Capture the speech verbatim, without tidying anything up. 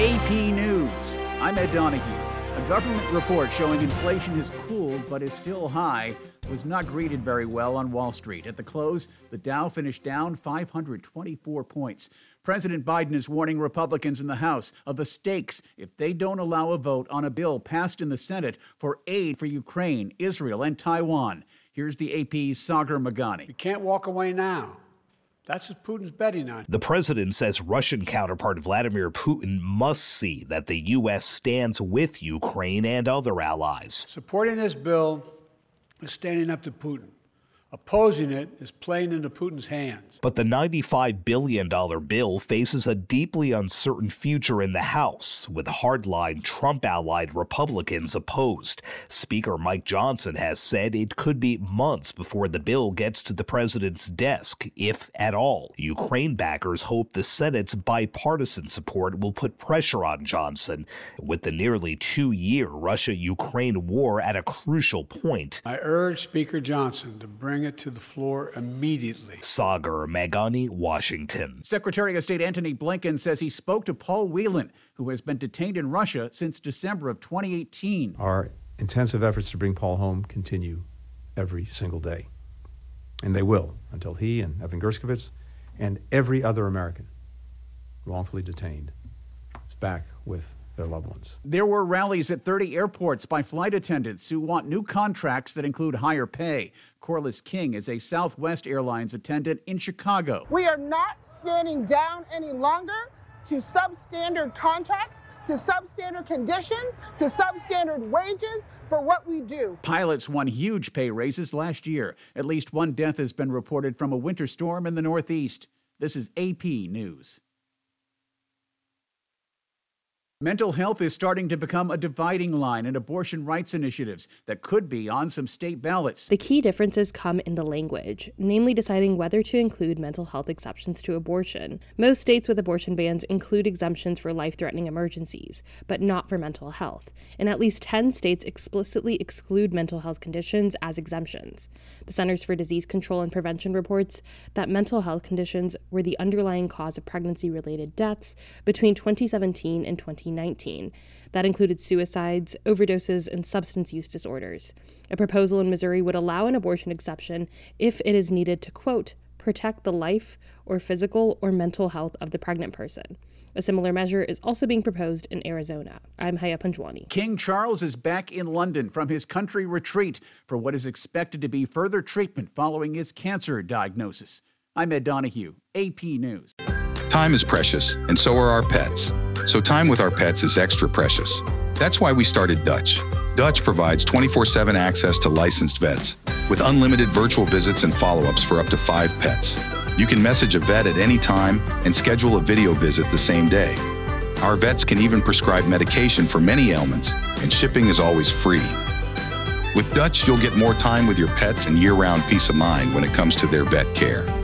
A P News. I'm Ed Donahue. A government report showing inflation has cooled but is still high was not greeted very well on Wall Street. At the close, the Dow finished down five hundred twenty-four points. President Biden is warning Republicans in the House of the stakes if they don't allow a vote on a bill passed in the Senate for aid for Ukraine, Israel, and Taiwan. Here's the A P's Sagar Meghani. You can't walk away now. That's what Putin's betting on. The president says Russian counterpart Vladimir Putin must see that the U S stands with Ukraine and other allies. Supporting this bill is standing up to Putin. Opposing it is playing into Putin's hands. But the ninety-five billion dollars bill faces a deeply uncertain future in the House, with hardline Trump-allied Republicans opposed. Speaker Mike Johnson has said it could be months before the bill gets to the president's desk, if at all. Ukraine backers hope the Senate's bipartisan support will put pressure on Johnson, with the nearly two-year Russia-Ukraine war at a crucial point. I urge Speaker Johnson to bring it to the floor immediately. Sagar Meghani, Washington. Secretary of State Antony Blinken says he spoke to Paul Whelan, who has been detained in Russia since December of twenty eighteen. Our intensive efforts to bring Paul home continue every single day. And they will until he and Evan Gershkovich and every other American wrongfully detained is back with their loved ones. There were rallies at thirty airports by flight attendants who want new contracts that include higher pay. Corliss King is a Southwest Airlines attendant in Chicago. We are not standing down any longer to substandard contracts, to substandard conditions, to substandard wages for what we do. Pilots won huge pay raises last year. At least one death has been reported from a winter storm in the Northeast. This is A P News. Mental health is starting to become a dividing line in abortion rights initiatives that could be on some state ballots. The key differences come in the language, namely deciding whether to include mental health exceptions to abortion. Most states with abortion bans include exemptions for life-threatening emergencies, but not for mental health. And at least ten states explicitly exclude mental health conditions as exemptions. The Centers for Disease Control and Prevention reports that mental health conditions were the underlying cause of pregnancy-related deaths between twenty seventeen and twenty nineteen. That included suicides, overdoses, and substance use disorders. A proposal in Missouri would allow an abortion exception if it is needed to, quote, protect the life or physical or mental health of the pregnant person. A similar measure is also being proposed in Arizona. I'm Haya Panjwani. King Charles is back in London from his country retreat for what is expected to be further treatment following his cancer diagnosis. I'm Ed Donahue, A P News. Time is precious, and so are our pets. So time with our pets is extra precious. That's why we started Dutch. Dutch provides twenty-four seven access to licensed vets with unlimited virtual visits and follow-ups for up to five pets. You can message a vet at any time and schedule a video visit the same day. Our vets can even prescribe medication for many ailments, and shipping is always free. With Dutch, you'll get more time with your pets and year-round peace of mind when it comes to their vet care.